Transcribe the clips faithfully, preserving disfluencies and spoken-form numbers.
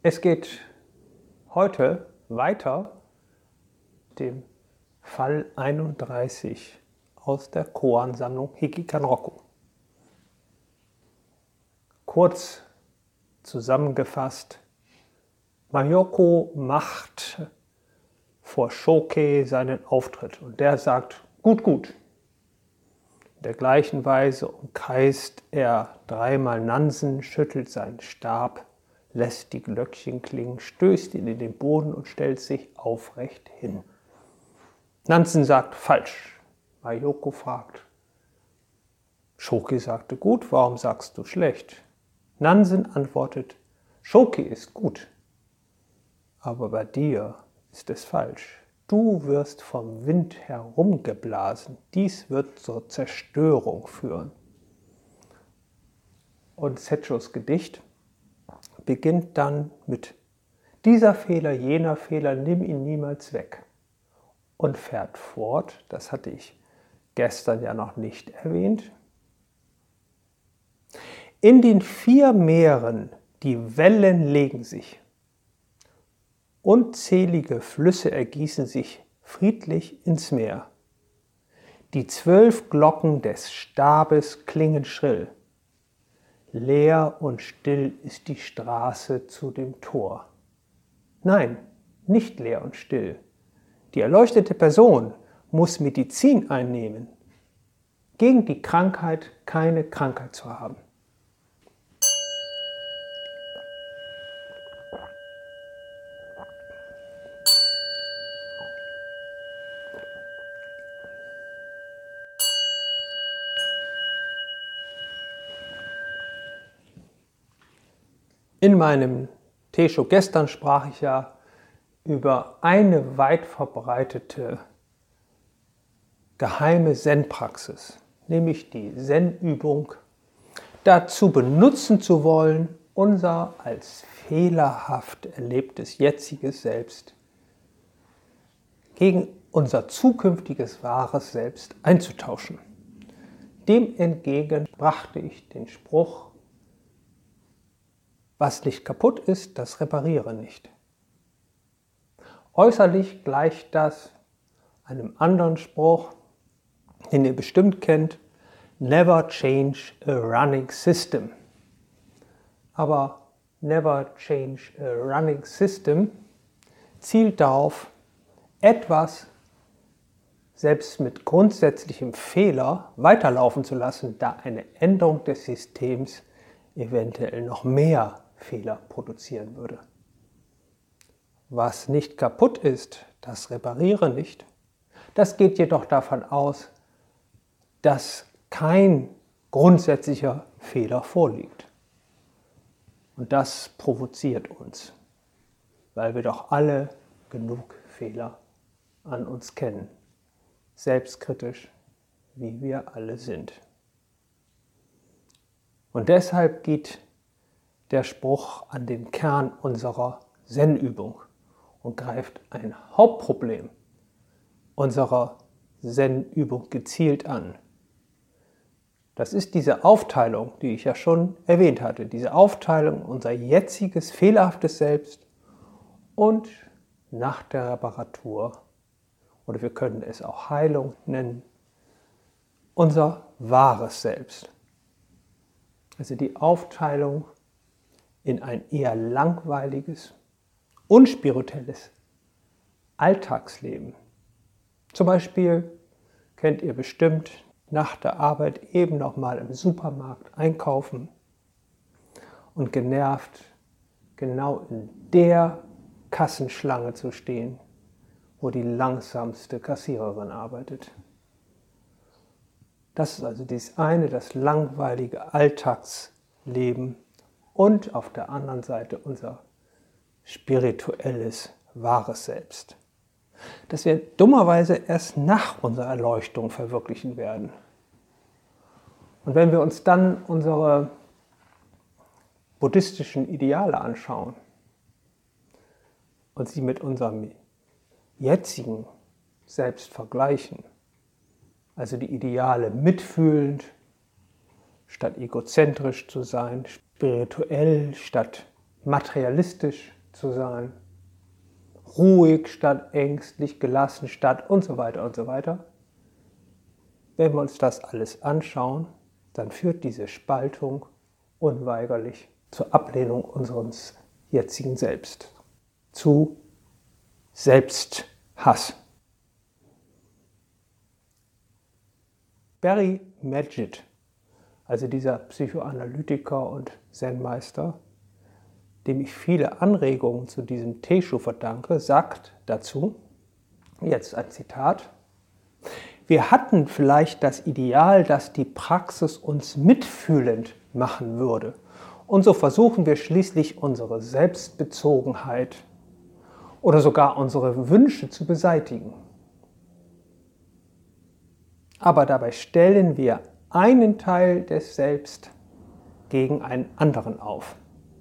Es geht heute weiter mit dem Fall einunddreißig aus der Koan-Sammlung Hikikan-Roku. Kurz zusammengefasst, Mayoko macht vor Shoke seinen Auftritt und der sagt, gut, gut. In der gleichen Weise umkreist er dreimal Nansen, schüttelt seinen Stab, lässt die Glöckchen klingen, stößt ihn in den Boden und stellt sich aufrecht hin. Nansen sagt, falsch. Mayoko fragt. Shoke sagte, gut, warum sagst du schlecht? Nansen antwortet, Shoke ist gut, aber bei dir ist es falsch. Du wirst vom Wind herumgeblasen. Dies wird zur Zerstörung führen. Und Setchos Gedicht beginnt dann mit dieser Fehler, jener Fehler, nimm ihn niemals weg. Und fährt fort, das hatte ich gestern ja noch nicht erwähnt. In den vier Meeren, die Wellen legen sich. Unzählige Flüsse ergießen sich friedlich ins Meer. Die zwölf Glocken des Stabes klingen schrill. Leer und still ist die Straße zu dem Tor. Nein, nicht leer und still. Die erleuchtete Person muss Medizin einnehmen, gegen die Krankheit keine Krankheit zu haben. In meinem Teisho gestern sprach ich ja über eine weit verbreitete geheime Zen-Praxis, nämlich die Zen-Übung, dazu benutzen zu wollen, unser als fehlerhaft erlebtes jetziges Selbst gegen unser zukünftiges wahres Selbst einzutauschen. Dem entgegen brachte ich den Spruch, was nicht kaputt ist, das repariere nicht. Äußerlich gleicht das einem anderen Spruch, den ihr bestimmt kennt, never change a running system. Aber never change a running system zielt darauf, etwas selbst mit grundsätzlichem Fehler weiterlaufen zu lassen, da eine Änderung des Systems eventuell noch mehr Fehler produzieren würde. Was nicht kaputt ist, das repariere nicht. Das geht jedoch davon aus, dass kein grundsätzlicher Fehler vorliegt. Und das provoziert uns, weil wir doch alle genug Fehler an uns kennen, selbstkritisch, wie wir alle sind. Und deshalb geht der Spruch an den Kern unserer Zen-Übung und greift ein Hauptproblem unserer Zen-Übung gezielt an. Das ist diese Aufteilung, die ich ja schon erwähnt hatte, diese Aufteilung unser jetziges fehlerhaftes Selbst und nach der Reparatur, oder wir können es auch Heilung nennen, unser wahres Selbst. Also die Aufteilung in ein eher langweiliges, unspirituelles Alltagsleben. Zum Beispiel kennt ihr bestimmt nach der Arbeit eben noch mal im Supermarkt einkaufen und genervt genau in der Kassenschlange zu stehen, wo die langsamste Kassiererin arbeitet. Das ist also das eine, das langweilige Alltagsleben und auf der anderen Seite unser spirituelles, wahres Selbst, das wir dummerweise erst nach unserer Erleuchtung verwirklichen werden. Und wenn wir uns dann unsere buddhistischen Ideale anschauen und sie mit unserem jetzigen Selbst vergleichen, also die Ideale mitfühlend, statt egozentrisch zu sein, spirituell statt materialistisch zu sein, ruhig statt ängstlich, gelassen statt und so weiter und so weiter. Wenn wir uns das alles anschauen, dann führt diese Spaltung unweigerlich zur Ablehnung unseres jetzigen Selbst, zu Selbsthass. Barry Magid, also dieser Psychoanalytiker und Zen-Meister, dem ich viele Anregungen zu diesem Teisho verdanke, sagt dazu, jetzt ein Zitat: Wir hatten vielleicht das Ideal, dass die Praxis uns mitfühlend machen würde. Und so versuchen wir schließlich unsere Selbstbezogenheit oder sogar unsere Wünsche zu beseitigen. Aber dabei stellen wir einen Teil des Selbst gegen einen anderen auf.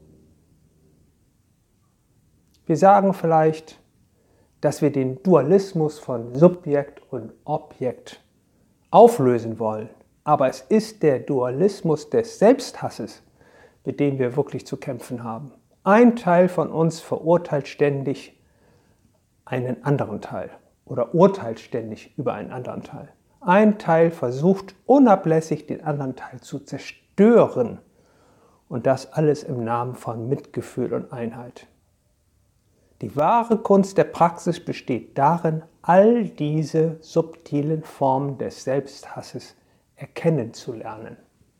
Wir sagen vielleicht, dass wir den Dualismus von Subjekt und Objekt auflösen wollen. Aber es ist der Dualismus des Selbsthasses, mit dem wir wirklich zu kämpfen haben. Ein Teil von uns verurteilt ständig einen anderen Teil oder urteilt ständig über einen anderen Teil. Ein Teil versucht unablässig, den anderen Teil zu zerstören. Und das alles im Namen von Mitgefühl und Einheit. Die wahre Kunst der Praxis besteht darin, all diese subtilen Formen des Selbsthasses erkennen zu lernen.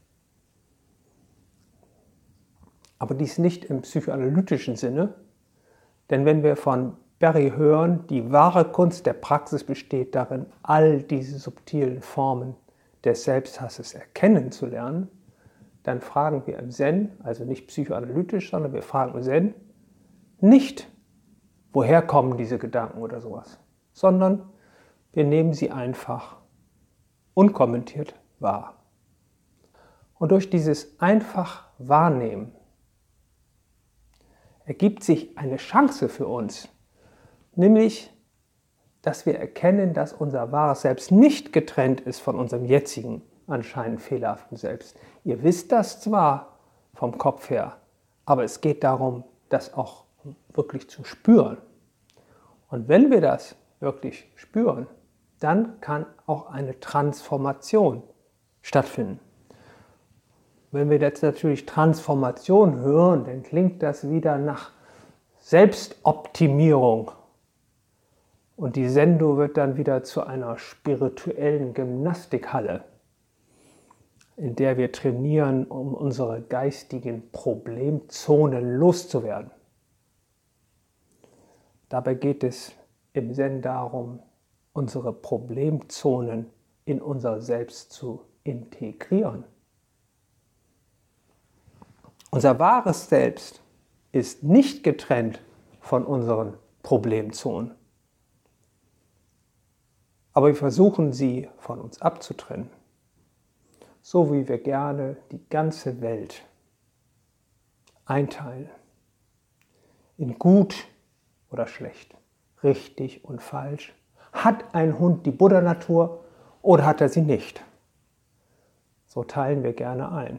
Aber dies nicht im psychoanalytischen Sinne, denn wenn wir von Barry hören, die wahre Kunst der Praxis besteht darin, all diese subtilen Formen des Selbsthasses erkennen zu lernen, dann fragen wir im Zen, also nicht psychoanalytisch, sondern wir fragen im Zen nicht, woher kommen diese Gedanken oder sowas, sondern wir nehmen sie einfach unkommentiert wahr. Und durch dieses einfach Wahrnehmen ergibt sich eine Chance für uns, nämlich, dass wir erkennen, dass unser wahres Selbst nicht getrennt ist von unserem jetzigen, anscheinend fehlerhaften Selbst. Ihr wisst das zwar vom Kopf her, aber es geht darum, das auch wirklich zu spüren. Und wenn wir das wirklich spüren, dann kann auch eine Transformation stattfinden. Wenn wir jetzt natürlich Transformation hören, dann klingt das wieder nach Selbstoptimierung. Und die Zendo wird dann wieder zu einer spirituellen Gymnastikhalle, in der wir trainieren, um unsere geistigen Problemzonen loszuwerden. Dabei geht es im Zen darum, unsere Problemzonen in unser Selbst zu integrieren. Unser wahres Selbst ist nicht getrennt von unseren Problemzonen. Aber wir versuchen sie von uns abzutrennen, so wie wir gerne die ganze Welt einteilen in gut oder schlecht, richtig und falsch. Hat ein Hund die Buddha-Natur oder hat er sie nicht? So teilen wir gerne ein.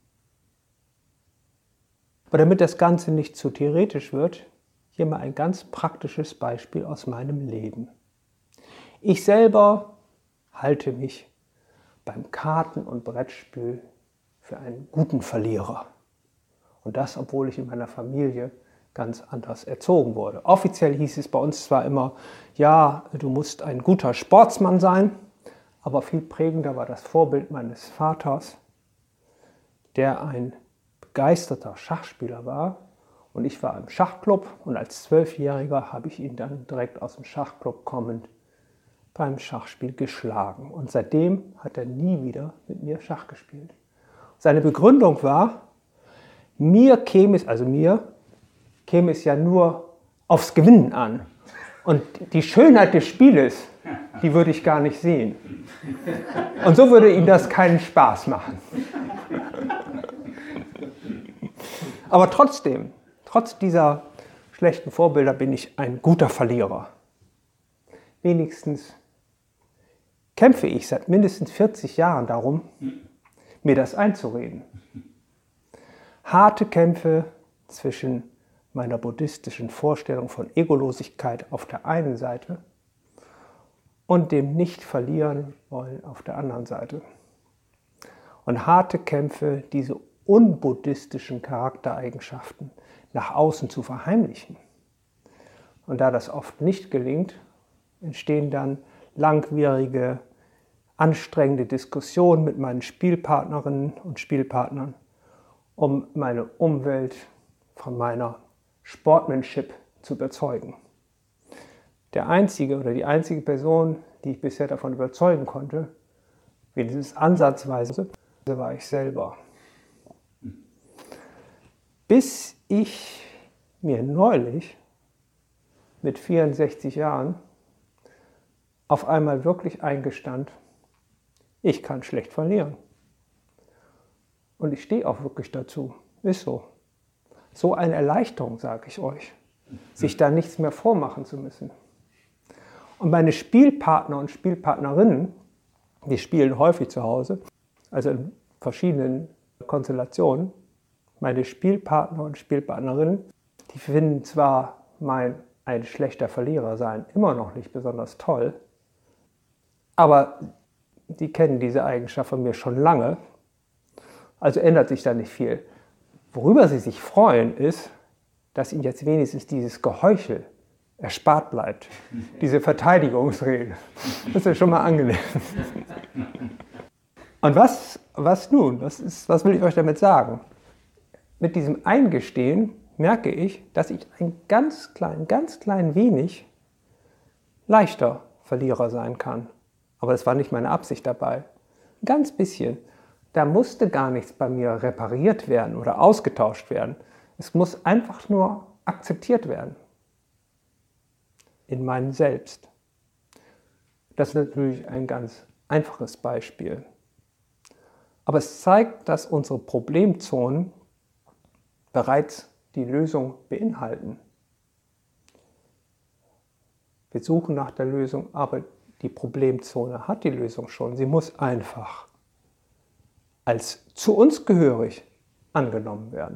Aber damit das Ganze nicht zu theoretisch wird, hier mal ein ganz praktisches Beispiel aus meinem Leben. Ich selber halte mich beim Karten- und Brettspiel für einen guten Verlierer. Und das, obwohl ich in meiner Familie ganz anders erzogen wurde. Offiziell hieß es bei uns zwar immer, ja, du musst ein guter Sportsmann sein, aber viel prägender war das Vorbild meines Vaters, der ein begeisterter Schachspieler war. Und ich war im Schachclub und als Zwölfjähriger habe ich ihn dann direkt aus dem Schachclub kommend beim Schachspiel geschlagen. Und seitdem hat er nie wieder mit mir Schach gespielt. Seine Begründung war, mir käme es, also mir, käme es ja nur aufs Gewinnen an. Und die Schönheit des Spieles, die würde ich gar nicht sehen. Und so würde ihm das keinen Spaß machen. Aber trotzdem, trotz dieser schlechten Vorbilder bin ich ein guter Verlierer. Wenigstens kämpfe ich seit mindestens vierzig Jahren darum, mir das einzureden. Harte Kämpfe zwischen meiner buddhistischen Vorstellung von Egolosigkeit auf der einen Seite und dem Nicht-Verlieren wollen auf der anderen Seite. Und harte Kämpfe, diese unbuddhistischen Charaktereigenschaften nach außen zu verheimlichen. Und da das oft nicht gelingt, entstehen dann langwierige, anstrengende Diskussionen mit meinen Spielpartnerinnen und Spielpartnern, um meine Umwelt von meiner Sportsmanship zu überzeugen. Der einzige oder die einzige Person, die ich bisher davon überzeugen konnte, wenigstens ansatzweise, war ich selber. Bis ich mir neulich mit vierundsechzig Jahren auf einmal wirklich eingestand, ich kann schlecht verlieren. Und ich stehe auch wirklich dazu. Ist so. So eine Erleichterung, sage ich euch, sich da nichts mehr vormachen zu müssen. Und meine Spielpartner und Spielpartnerinnen, die spielen häufig zu Hause, also in verschiedenen Konstellationen, meine Spielpartner und Spielpartnerinnen, die finden zwar mein ein schlechter Verlierer sein immer noch nicht besonders toll, aber die kennen diese Eigenschaft von mir schon lange, also ändert sich da nicht viel. Worüber sie sich freuen, ist, dass ihnen jetzt wenigstens dieses Geheuchel erspart bleibt, diese Verteidigungsrede. Das ist schon mal angenehm. Und was, was nun? Was, ist, was will ich euch damit sagen? Mit diesem Eingestehen merke ich, dass ich ein ganz klein, ganz klein wenig leichter Verlierer sein kann. Aber das war nicht meine Absicht dabei. Ein ganz bisschen. Da musste gar nichts bei mir repariert werden oder ausgetauscht werden. Es muss einfach nur akzeptiert werden. In meinem Selbst. Das ist natürlich ein ganz einfaches Beispiel. Aber es zeigt, dass unsere Problemzonen bereits die Lösung beinhalten. Wir suchen nach der Lösung, aber die Problemzone hat die Lösung schon. Sie muss einfach als zu uns gehörig angenommen werden.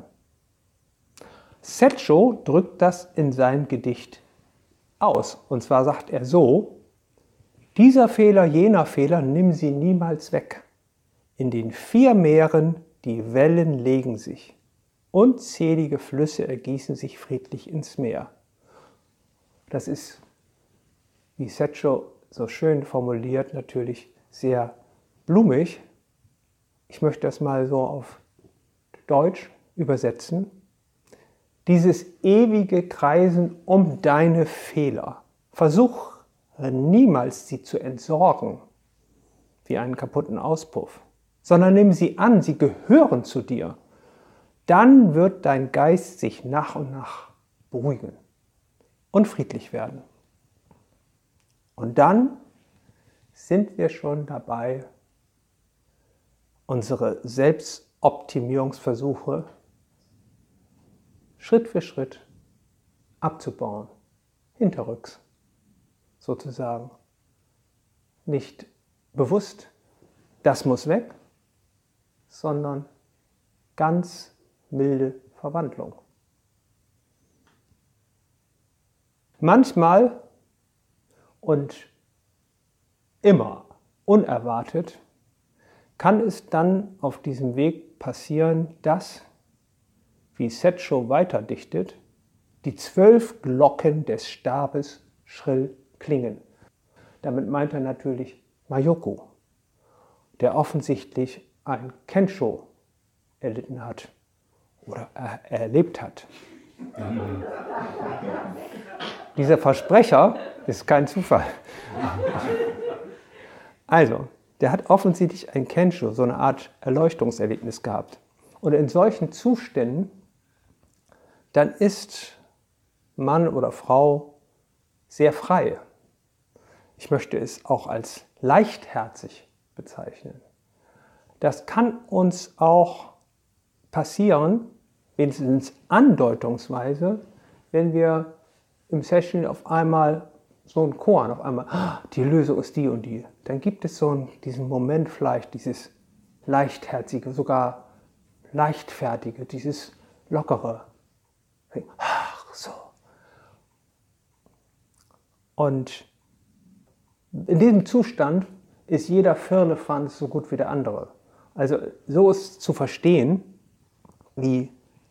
Setscho drückt das in seinem Gedicht aus. Und zwar sagt er so: Dieser Fehler, jener Fehler, nimm sie niemals weg. In den vier Meeren die Wellen legen sich. Unzählige Flüsse ergießen sich friedlich ins Meer. Das ist, wie Setscho so schön formuliert, natürlich sehr blumig. Ich möchte das mal so auf Deutsch übersetzen. Dieses ewige Kreisen um deine Fehler. Versuch niemals, sie zu entsorgen, wie einen kaputten Auspuff, sondern nimm sie an, sie gehören zu dir. Dann wird dein Geist sich nach und nach beruhigen und friedlich werden. Und dann sind wir schon dabei, unsere Selbstoptimierungsversuche Schritt für Schritt abzubauen, hinterrücks sozusagen. Nicht bewusst, das muss weg, sondern ganz milde Verwandlung. Manchmal und immer unerwartet kann es dann auf diesem Weg passieren, dass, wie Setscho weiterdichtet, die zwölf Glocken des Stabes schrill klingen. Damit meint er natürlich Mayoko, der offensichtlich ein Kensho erlitten hat oder er erlebt hat. Dieser Versprecher ist kein Zufall. Also, der hat offensichtlich ein Kensho, so eine Art Erleuchtungserlebnis gehabt. Und in solchen Zuständen, dann ist Mann oder Frau sehr frei. Ich möchte es auch als leichtherzig bezeichnen. Das kann uns auch passieren, wenigstens andeutungsweise, wenn wir im Session auf einmal so ein Koan, auf einmal, ah, die Lösung ist die und die. Dann gibt es so einen, diesen Moment vielleicht, dieses leichtherzige, sogar leichtfertige, dieses lockere. Ach, so. Und in diesem Zustand ist jeder Firlefanz so gut wie der andere. Also so ist zu verstehen, wie,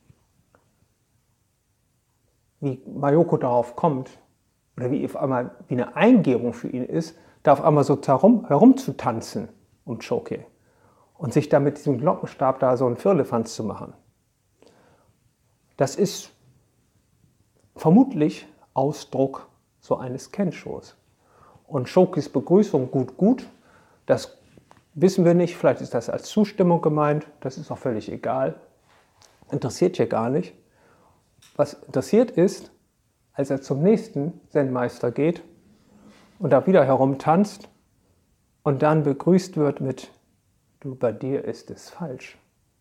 wie Mayoko darauf kommt, oder wie auf einmal wie eine Eingebung für ihn ist, da auf einmal so herum, herumzutanzen um Choke und sich da mit diesem Glockenstab da so einen Firlefanz zu machen. Das ist vermutlich Ausdruck so eines Kenshos. Und Chokes Begrüßung gut, gut, das wissen wir nicht, vielleicht ist das als Zustimmung gemeint, das ist auch völlig egal, interessiert hier gar nicht. Was interessiert ist, als er zum nächsten Zen-Meister geht und da wieder herumtanzt und dann begrüßt wird mit "Du, bei dir ist es falsch."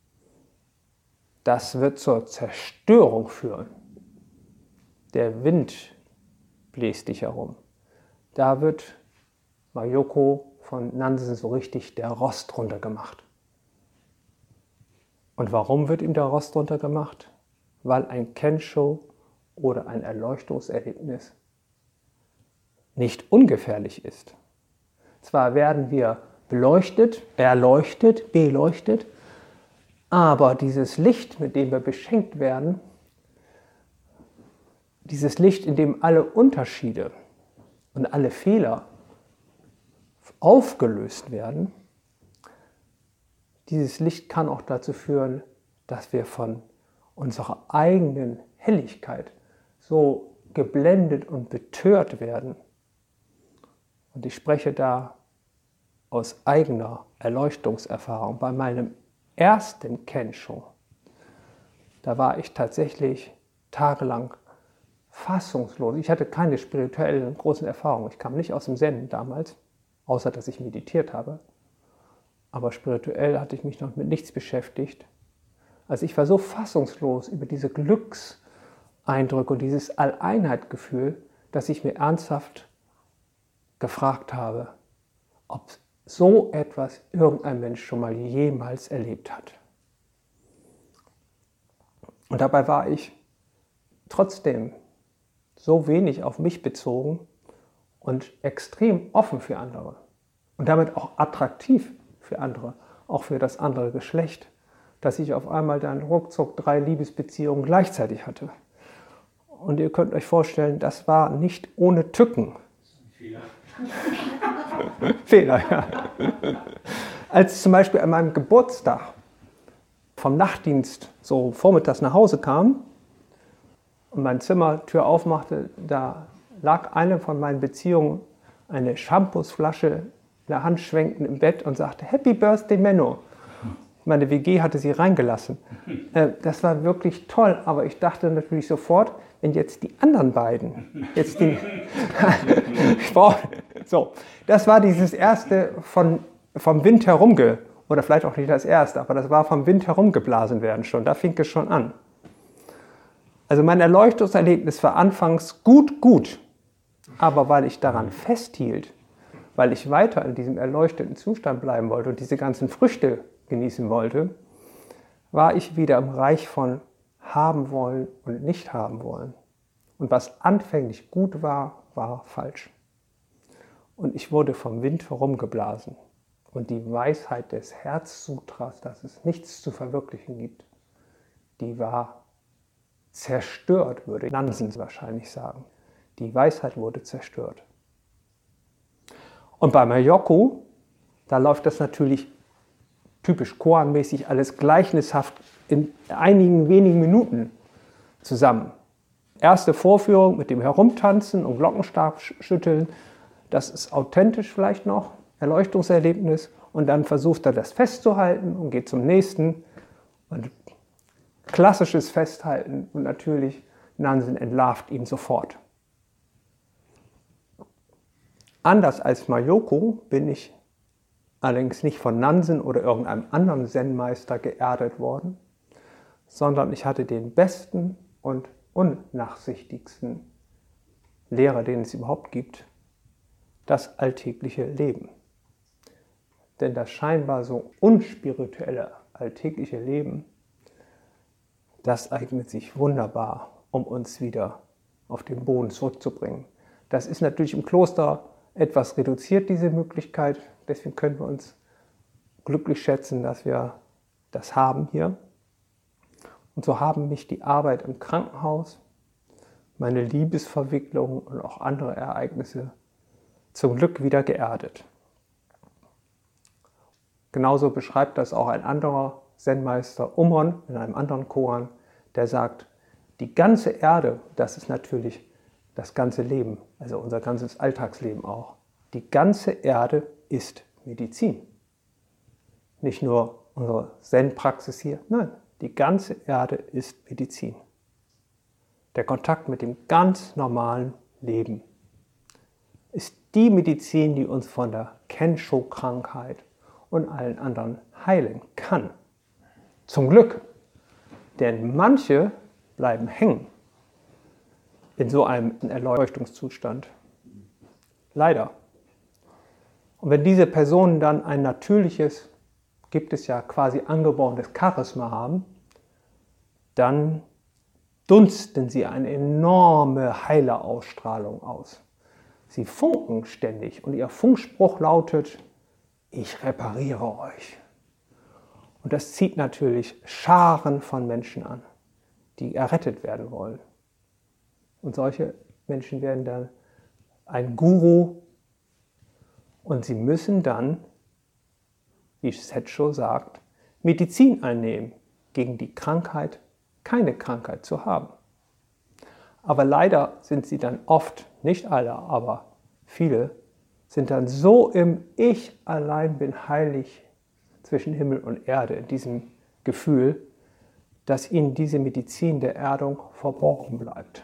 Das wird zur Zerstörung führen. Der Wind bläst dich herum. Da wird Mayoko von Nansen so richtig der Rost runtergemacht. Und warum wird ihm der Rost runtergemacht? Weil ein Kensho oder ein Erleuchtungserlebnis nicht ungefährlich ist. Zwar werden wir beleuchtet, erleuchtet, beleuchtet, aber dieses Licht, mit dem wir beschenkt werden, dieses Licht, in dem alle Unterschiede und alle Fehler aufgelöst werden, dieses Licht kann auch dazu führen, dass wir von unserer eigenen Helligkeit so geblendet und betört werden. Und ich spreche da aus eigener Erleuchtungserfahrung. Bei meinem ersten Kensho, da war ich tatsächlich tagelang fassungslos. Ich hatte keine spirituellen großen Erfahrungen. Ich kam nicht aus dem Zen damals, außer dass ich meditiert habe. Aber spirituell hatte ich mich noch mit nichts beschäftigt. Also ich war so fassungslos über diese Glückseindrücke und dieses Alleinheitgefühl, dass ich mir ernsthaft gefragt habe, ob so etwas irgendein Mensch schon mal jemals erlebt hat. Und dabei war ich trotzdem so wenig auf mich bezogen und extrem offen für andere und damit auch attraktiv für andere, auch für das andere Geschlecht, dass ich auf einmal dann ruckzuck drei Liebesbeziehungen gleichzeitig hatte. Und ihr könnt euch vorstellen, das war nicht ohne Tücken. Fehler. Fehler, ja. Als ich zum Beispiel an meinem Geburtstag vom Nachtdienst so vormittags nach Hause kam und meine Zimmertür aufmachte, da lag eine von meinen Beziehungen eine Shampoosflasche in der Hand schwenkend im Bett und sagte, Happy Birthday, Menno. Meine W G hatte sie reingelassen. Das war wirklich toll, aber ich dachte natürlich sofort, wenn jetzt die anderen beiden, jetzt die, ich brauche, so, das war dieses erste von, vom Wind herumge, oder vielleicht auch nicht das erste, aber das war vom Wind herumgeblasen werden schon, da fing es schon an. Also mein Erleuchtungserlebnis war anfangs gut, gut, aber weil ich daran festhielt, weil ich weiter in diesem erleuchteten Zustand bleiben wollte und diese ganzen Früchte genießen wollte, war ich wieder im Reich von haben wollen und nicht haben wollen. Und was anfänglich gut war, war falsch. Und ich wurde vom Wind herumgeblasen. Und die Weisheit des Herzsutras, dass es nichts zu verwirklichen gibt, die war zerstört, würde Nansen wahrscheinlich sagen. Die Weisheit wurde zerstört. Und bei Mayoko, da läuft das natürlich typisch koanmäßig alles gleichnishaft in einigen wenigen Minuten zusammen. Erste Vorführung mit dem Herumtanzen und Glockenstab schütteln, das ist authentisch vielleicht noch, Erleuchtungserlebnis, und dann versucht er das festzuhalten und geht zum nächsten. Und klassisches Festhalten und natürlich Nansen entlarvt ihn sofort. Anders als Mayoko bin ich allerdings nicht von Nansen oder irgendeinem anderen Zen-Meister geerdet worden, sondern ich hatte den besten und unnachsichtigsten Lehrer, den es überhaupt gibt, das alltägliche Leben. Denn das scheinbar so unspirituelle alltägliche Leben, das eignet sich wunderbar, um uns wieder auf den Boden zurückzubringen. Das ist natürlich im Kloster etwas reduziert, diese Möglichkeit. Deswegen können wir uns glücklich schätzen, dass wir das haben hier. Und so haben mich die Arbeit im Krankenhaus, meine Liebesverwicklungen und auch andere Ereignisse zum Glück wieder geerdet. Genauso beschreibt das auch ein anderer Zen-Meister, Umon, in einem anderen Koan, der sagt, die ganze Erde, das ist natürlich das ganze Leben, also unser ganzes Alltagsleben auch, die ganze Erde ist Medizin. Nicht nur unsere Zen-Praxis hier, nein, die ganze Erde ist Medizin. Der Kontakt mit dem ganz normalen Leben ist die Medizin, die uns von der Kensho-Krankheit und allen anderen heilen kann. Zum Glück, denn manche bleiben hängen in so einem Erleuchtungszustand. Leider. Und wenn diese Personen dann ein natürliches, gibt es ja quasi angeborenes Charisma haben, dann dunsten sie eine enorme Heilerausstrahlung aus. Sie funken ständig und ihr Funkspruch lautet, ich repariere euch. Und das zieht natürlich Scharen von Menschen an, die errettet werden wollen. Und solche Menschen werden dann ein Guru und sie müssen dann, wie Setsho sagt, Medizin einnehmen, gegen die Krankheit keine Krankheit zu haben. Aber leider sind sie dann oft, nicht alle, aber viele, sind dann so im Ich allein bin heilig zwischen Himmel und Erde, in diesem Gefühl, dass ihnen diese Medizin der Erdung verborgen bleibt.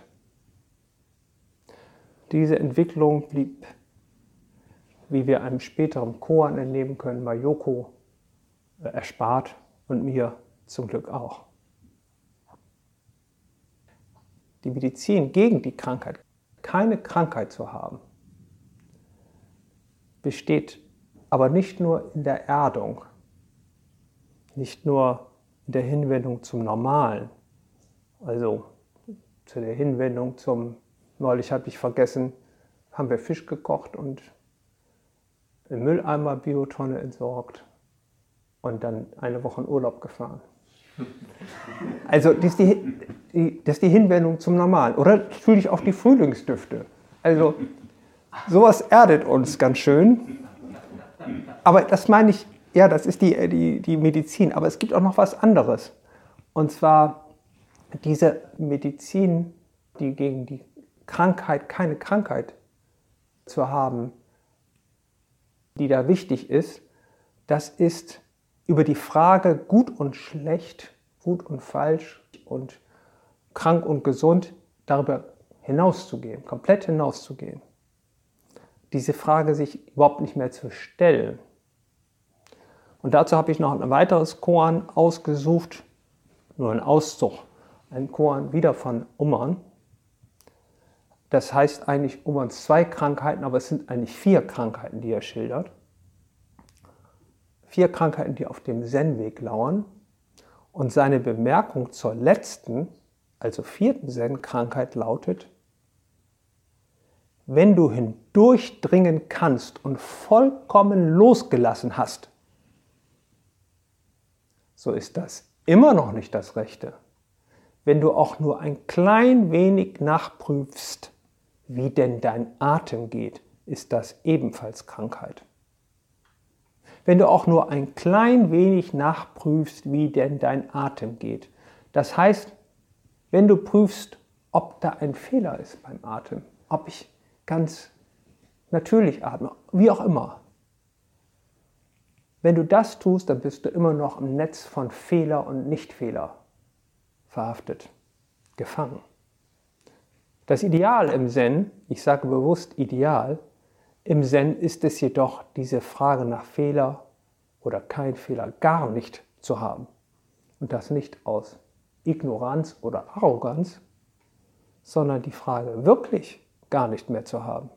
Diese Entwicklung blieb, wie wir einem späteren Koan entnehmen können, Mayoko erspart und mir zum Glück auch. Die Medizin gegen die Krankheit, keine Krankheit zu haben, besteht aber nicht nur in der Erdung, nicht nur in der Hinwendung zum Normalen, also zu der Hinwendung zum, neulich habe ich vergessen, haben wir Fisch gekocht und im Mülleimer Biotonne entsorgt und dann eine Woche in Urlaub gefahren. Also das ist die, die, das ist die Hinwendung zum Normalen. Oder natürlich auch die Frühlingsdüfte. Also sowas erdet uns ganz schön. Aber das meine ich, ja, das ist die, die, die Medizin. Aber es gibt auch noch was anderes. Und zwar diese Medizin, die gegen die Krankheit, keine Krankheit zu haben, die da wichtig ist, das ist über die Frage gut und schlecht, gut und falsch und krank und gesund, darüber hinauszugehen, komplett hinauszugehen. Diese Frage sich überhaupt nicht mehr zu stellen. Und dazu habe ich noch ein weiteres Koan ausgesucht, nur ein Auszug, ein Koan wieder von Umon. Das heißt eigentlich Umons zwei Krankheiten, aber es sind eigentlich vier Krankheiten, die er schildert. Vier Krankheiten, die auf dem Zen-Weg lauern. Und seine Bemerkung zur letzten, also vierten Zen-Krankheit lautet, wenn du hindurchdringen kannst und vollkommen losgelassen hast, so ist das immer noch nicht das Rechte. Wenn du auch nur ein klein wenig nachprüfst, wie denn dein Atem geht, ist das ebenfalls Krankheit. Wenn du auch nur ein klein wenig nachprüfst, wie denn dein Atem geht. Das heißt, wenn du prüfst, ob da ein Fehler ist beim Atem, ob ich ganz natürlich atme, wie auch immer. Wenn du das tust, dann bist du immer noch im Netz von Fehler und Nichtfehler verhaftet, gefangen. Das Ideal im Zen, ich sage bewusst Ideal, im Zen ist es jedoch, diese Frage nach Fehler oder kein Fehler gar nicht zu haben. Und das nicht aus Ignoranz oder Arroganz, sondern die Frage wirklich gar nicht mehr zu haben.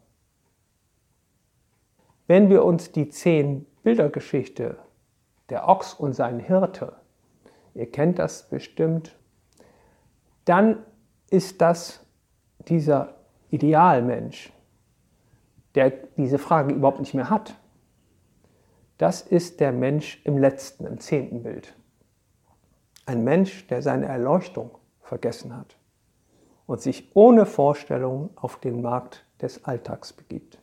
Wenn wir uns die zehn Bildergeschichte der Ochs und sein Hirte, ihr kennt das bestimmt, dann ist das dieser Idealmensch, der diese Frage überhaupt nicht mehr hat. Das ist der Mensch im letzten, im zehnten Bild. Ein Mensch, der seine Erleuchtung vergessen hat und sich ohne Vorstellung auf den Markt des Alltags begibt.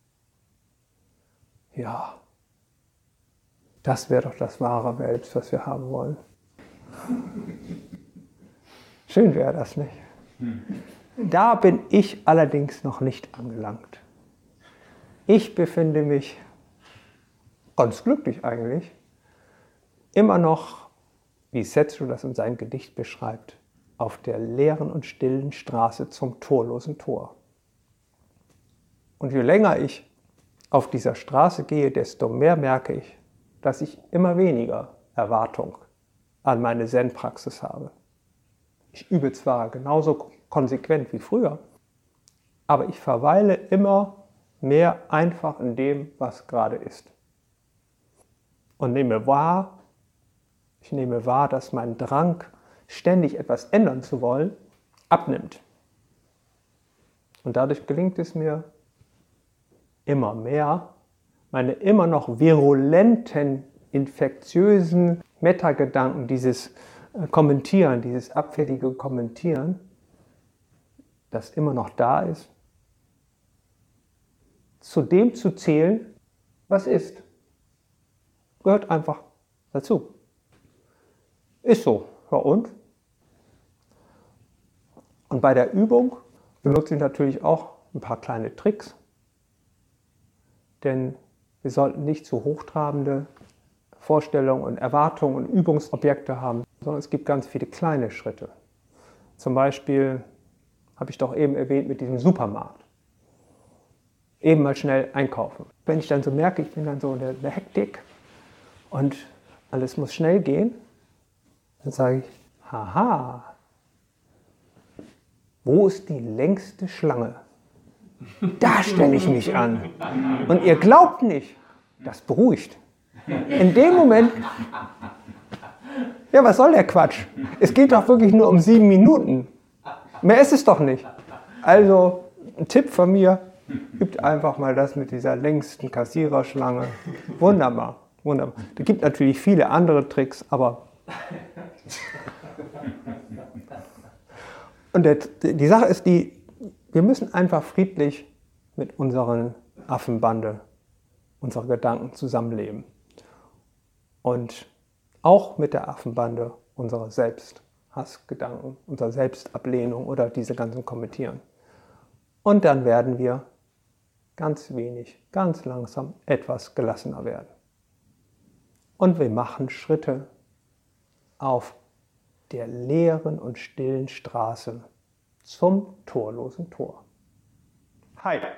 Ja, das wäre doch das wahre Selbst, was wir haben wollen. Schön wäre das, nicht? Da bin ich allerdings noch nicht angelangt. Ich befinde mich ganz glücklich eigentlich, immer noch, wie Setsu das in seinem Gedicht beschreibt, auf der leeren und stillen Straße zum torlosen Tor. Und je länger ich auf dieser Straße gehe, desto mehr merke ich, dass ich immer weniger Erwartung an meine Zen-Praxis habe. Ich übe zwar genauso konsequent wie früher, aber ich verweile immer mehr einfach in dem, was gerade ist. Und nehme wahr, ich nehme wahr, dass mein Drang, ständig etwas ändern zu wollen, abnimmt. Und dadurch gelingt es mir immer mehr, meine immer noch virulenten, infektiösen Metagedanken, dieses Kommentieren, dieses abfällige Kommentieren, das immer noch da ist, zu dem zu zählen, was ist. Gehört einfach dazu. Ist so. Ja und? Und bei der Übung benutze ich natürlich auch ein paar kleine Tricks, denn wir sollten nicht zu hochtrabende Vorstellungen und Erwartungen und Übungsobjekte haben, sondern es gibt ganz viele kleine Schritte. Zum Beispiel habe ich doch eben erwähnt mit diesem Supermarkt. Eben mal schnell einkaufen. Wenn ich dann so merke, ich bin dann so in der, der Hektik und alles muss schnell gehen, dann sage ich, haha, wo ist die längste Schlange? Da stelle ich mich an. Und ihr glaubt nicht, das beruhigt. In dem Moment, ja, was soll der Quatsch? Es geht doch wirklich nur um sieben Minuten. Mehr ist es doch nicht. Also, ein Tipp von mir, übt einfach mal das mit dieser längsten Kassiererschlange. Wunderbar, wunderbar. Es gibt natürlich viele andere Tricks, aber... Und der, die Sache ist die, wir müssen einfach friedlich mit unseren Affenbande, unserer Gedanken zusammenleben. Und auch mit der Affenbande unserer Selbsthassgedanken, unserer Selbstablehnung oder diese ganzen Kommentieren. Und dann werden wir ganz wenig, ganz langsam etwas gelassener werden. Und wir machen Schritte auf der leeren und stillen Straße zum torlosen Tor. Hi!